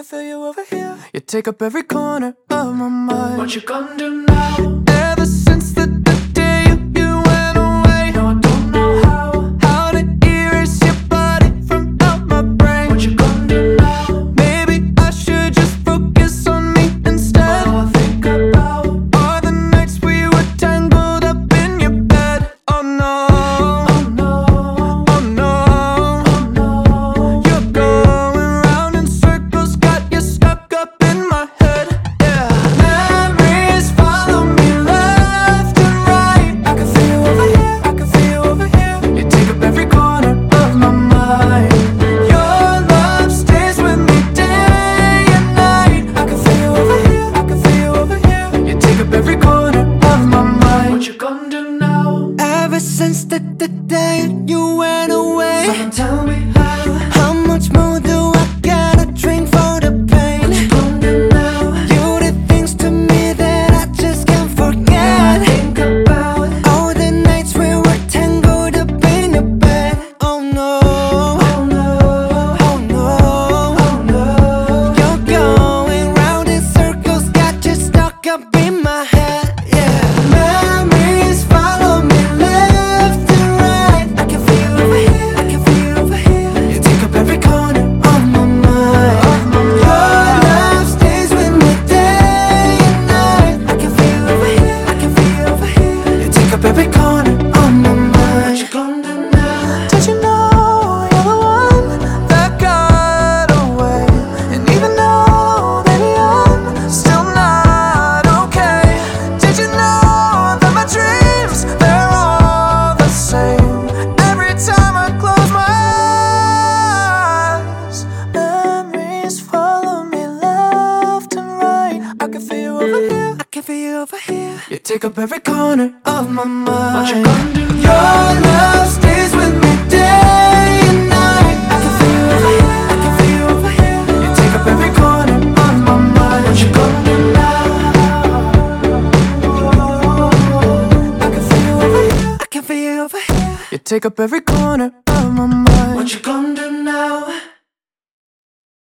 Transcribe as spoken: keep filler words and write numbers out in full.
feel you over here. You take up every corner of my mind. What you gonna do now? Ever since the, the day you, you went away, no, I don't know how. How to erase your body from out my brain. What you gonna do now? Maybe I should just focus on me instead. All I think about are the nights we were tangled up in your bed. Oh no, oh no, oh no, oh no. you're going round in circles, got you stuck up in my head. Yeah, memories follow me left and right. I can feel you over here, I can feel you over here. You take up every corner of my mind. Your love stays with me day and night. I can feel you over here, I can feel you over here. You take up every corner of my mind. What you gonna do now? Ever since the, the day you went away, Someone tell me how. how much more do I gotta drink for the pain? What you gonna do now? You did things to me that I just can't forget. Think about All the nights we were tangled up in your bed. Oh no, oh no, oh no, oh no. you're going round in circles, got you stuck up in my head. Yeah, memories follow me left and right. I can feel you over here, I can feel you over here. You take up every corner of my mind. Your love stays with me day and night. I can feel you over here, I can feel you over here. You take up every corner of my What you mind. gonna do now? Did you know you're the one that got away? And even though, baby, I'm still not okay. Did you know that my dreams, they're all the same? Every time I close my eyes, memories follow me left and right. I can feel you over here, I can feel you over here. You take up every corner of my mind. What you gonna do? Your love stays with me day and night. I can feel you over here, I can feel you over here. You take up every corner of my mind. What you gonna do now? I can feel you over here, I can feel you over here. You take up every corner of my mind. What you gonna do now?